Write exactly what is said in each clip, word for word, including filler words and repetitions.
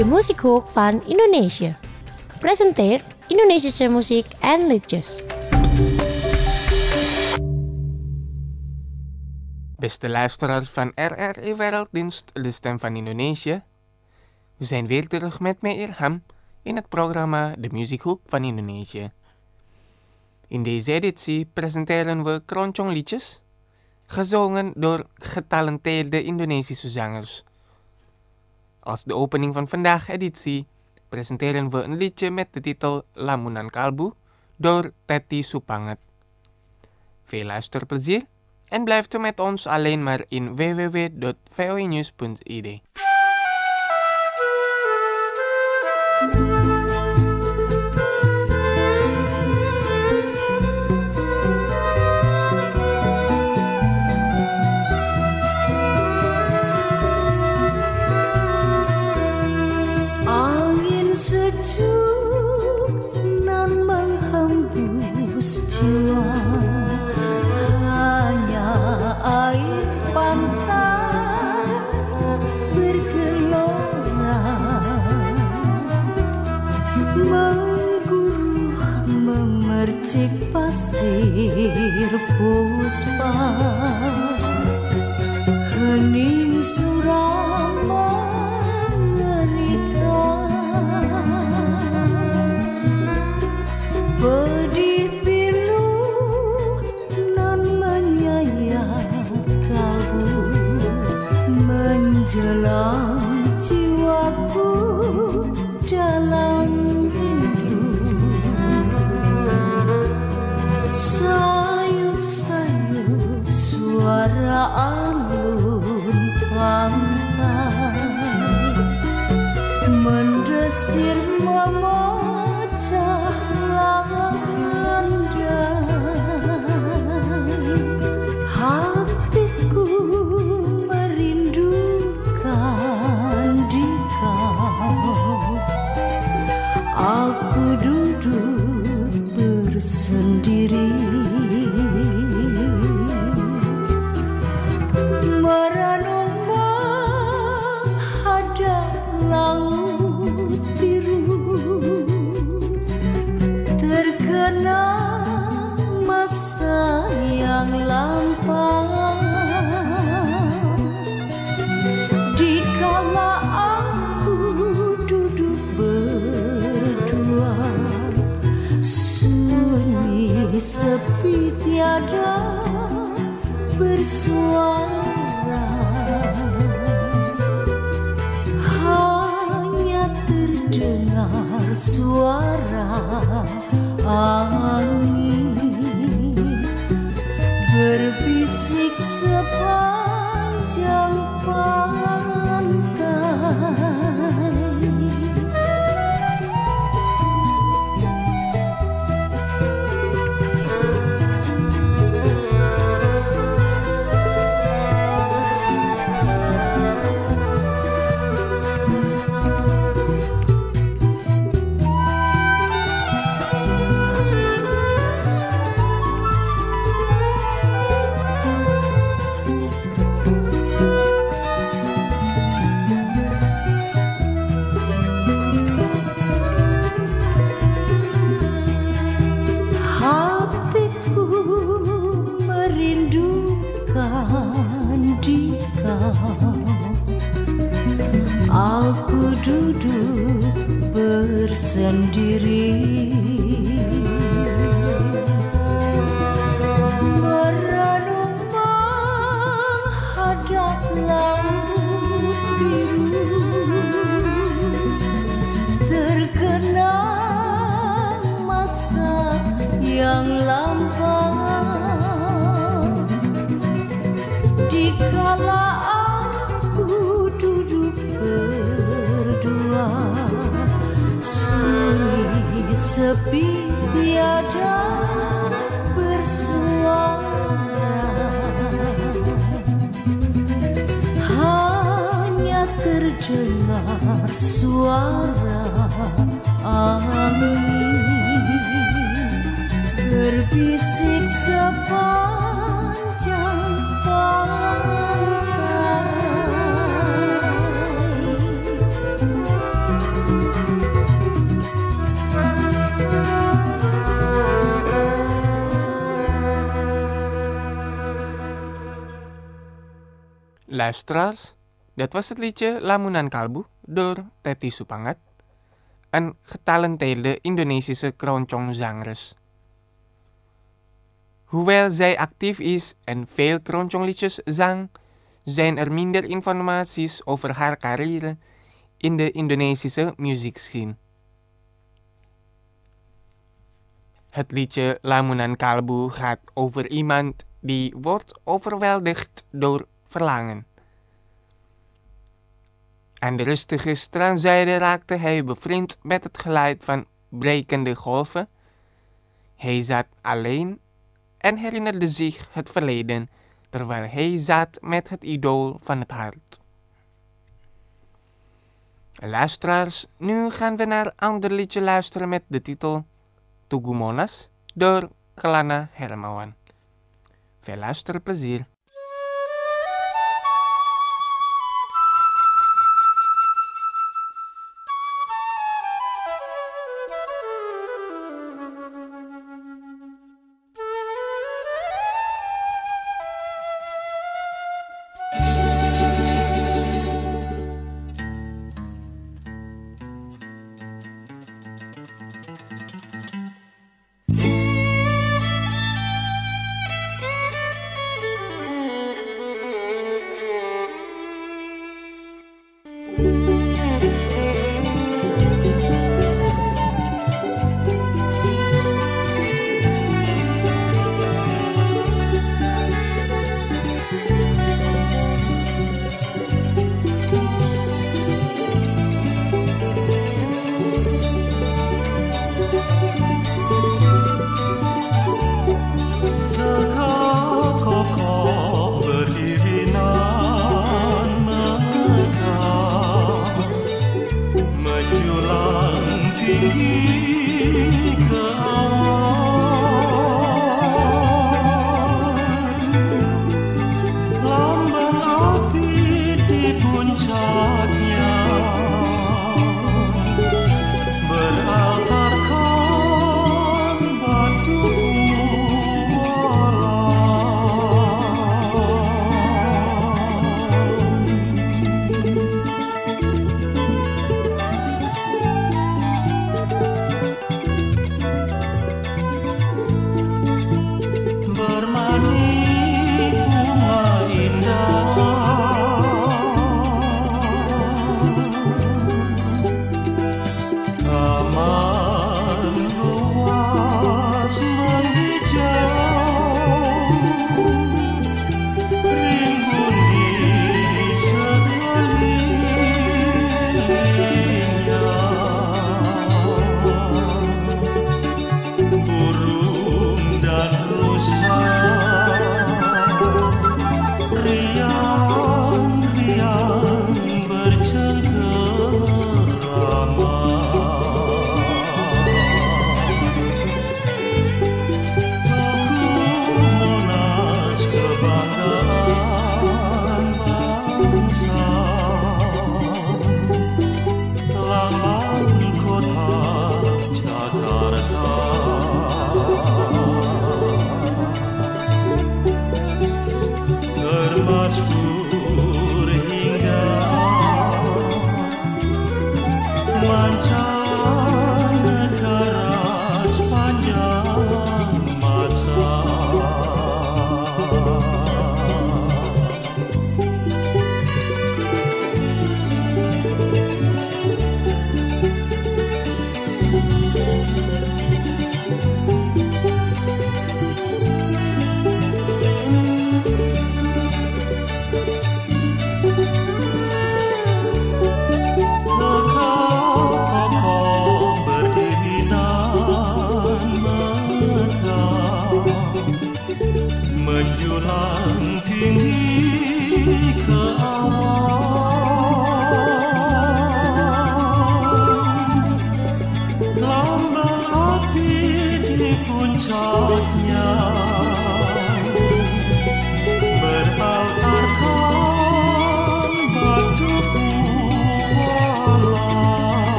de Muziekhoek van Indonesië. Presenteert Indonesische muziek en liedjes. Beste luisteraars van R R I Werelddienst, de stem van Indonesië. We zijn weer terug met mij Irham in het programma De Muziekhoek van Indonesië. In deze editie presenteren we kronjongliedjes, gezongen door getalenteerde Indonesische zangers. Als de opening van vandaag editie presenteren we een liedje met de titel Lamunan Kalbu door Teti Supanget. Veel luisterplezier en blijft u met ons alleen maar in w w w punt v o i news punt i d. Angin sejuk nan menghembus jiwa, hanya air pantai bergelora, mengguruh memercik pasir puspa, hening suram mengerikan, pedih pilu nan menyayat kalbu, menjelang jiwaku dalam rindu. Sayup-sayup suara alun pantai mendesir memecah landai. Hatiku merindukan di kau. Aku duduk bersendiri, merenung menghadap laut biru, terkenang masa yang lampau. Dikala aku duduk berdua, sunyi sepi tiada bersuara, hanya terdengar suara angin berbisik sepanjang pantai. Hatiku merindukan di kau. Aku duduk bersendiri, merenung menghadap laut biru, terkenang masa yang lampau. Dikala aku duduk berdua, sunyi sepi tiada bersuara, hanya terdengar suara angin berbisik sepanjang pantai. Luisteraars, dat was het liedje Lamunan Kalbu door Teti Supangat, een getalenteerde Indonesische keroncongzangeres. Hoewel zij actief is en veel keroncongliedjes zang, zijn er minder informaties over haar carrière in de Indonesische muziekscene. Het liedje Lamunan Kalbu gaat over iemand die wordt overweldigd door verlangen. Aan de rustige strandzijde raakte hij bevriend met het geluid van brekende golven. Hij zat alleen en herinnerde zich het verleden, terwijl hij zat met het idool van het hart. Luisteraars, nu gaan we naar een ander liedje luisteren met de titel Tugu Monas door Kelana Hermawan. Veel luisterplezier.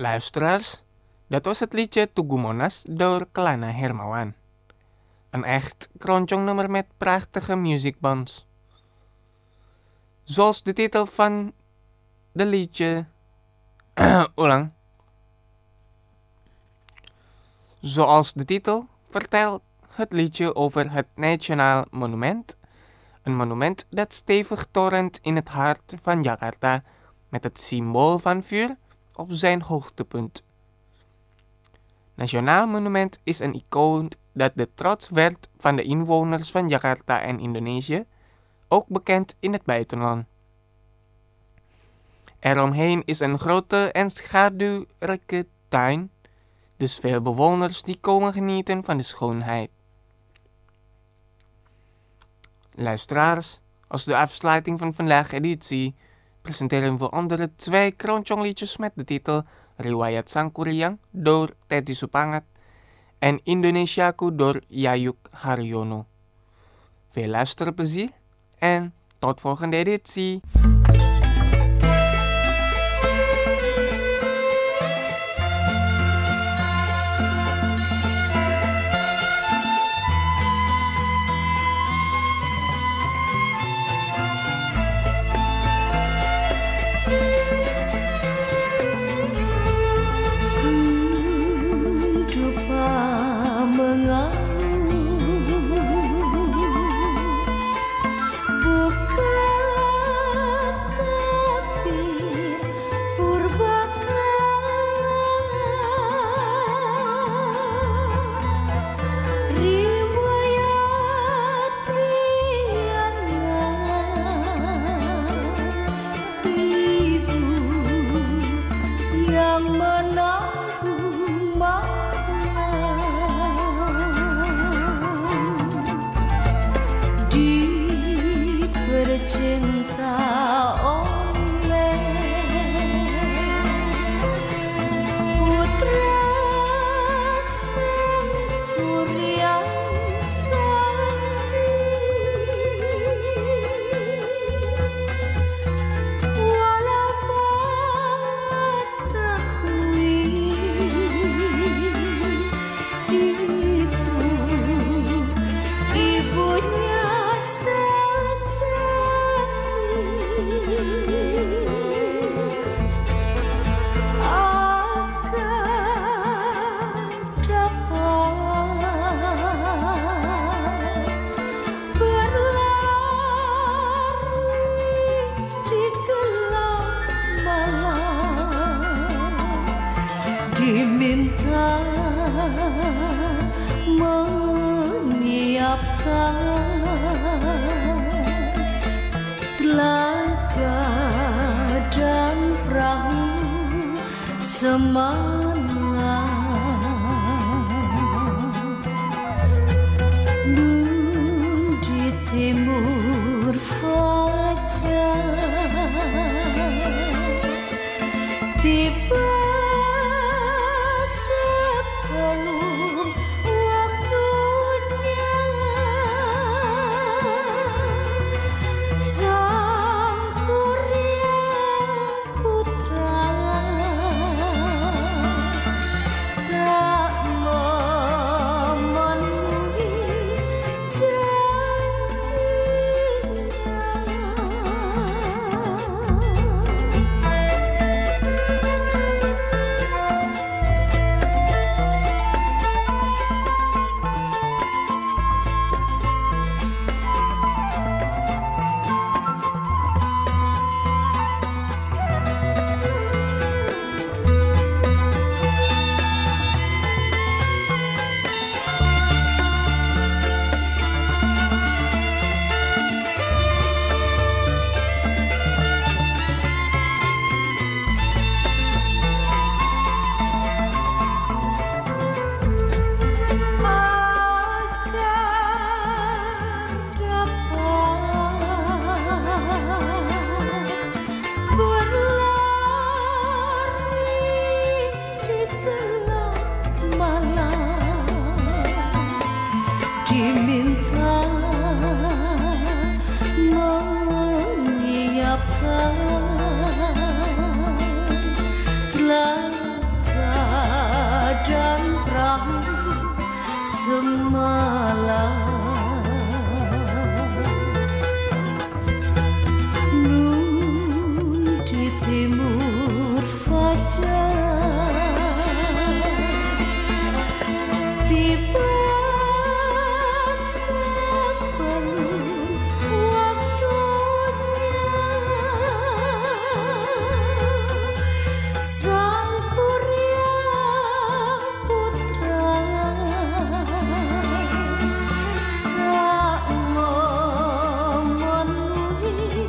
Luisteraars, dat was het liedje Tugumonas door Kelana Hermawan. Een echt kronjongnummer met prachtige musicbands. Zoals de titel van de liedje... Ulang. Zoals de titel vertelt het liedje over het Nationaal Monument. Een monument dat stevig torent in het hart van Jakarta met het symbool van vuur op zijn hoogtepunt. Nationaal Monument is een icoon dat de trots werd van de inwoners van Jakarta en Indonesië, ook bekend in het buitenland. Eromheen is een grote en schaduwrijke tuin, dus veel bewoners die komen genieten van de schoonheid. Luisteraars, als de afsluiting van vandaag editie presenteren we andere twee kronjongliedjes met de titel Riwayat Sangkuriang door Teddy Supangat en Indonesiaku door Yayuk Haryono. Veel luisterplezier en tot volgende editie. Diminta menyiapkan telaga dan perahu semalam. Nun di timur fajar tiba sebelum waktunya. Sang Kurya Putra tak memenuhi diminta menyiapkan telaga semalam nun di timur fajar tiba sebelum waktunya sang Kurya Putra tak memenuhi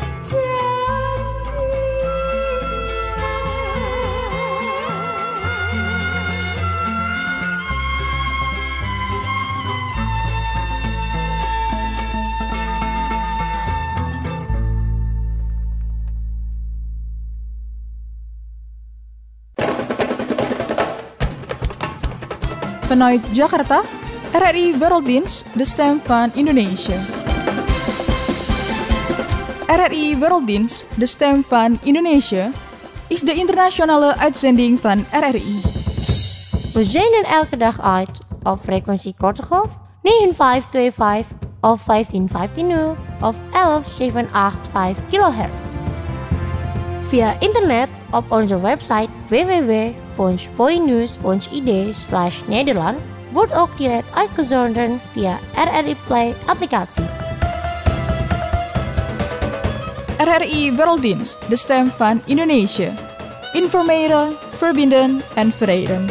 Vanuit Jakarta, R R I Werelddienst, de stem van Indonesië. R R I Werelddienst, de stem van Indonesië, is de internationale uitzending van R R I. We zenden elke dag uit op frequentie korte golf negen vijf twee vijf of vijftien vijftien nul of elf zeven acht vijf kilohertz. Via internet op onze website w w w punt voinews punt i d slash Nederland wordt ook direct uitgezonden via R R I Play applicatie. R R I Werelddienst, de stem van Indonesië. Informeren, verbinden en verenigen.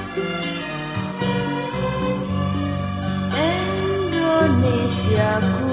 Indonesiaku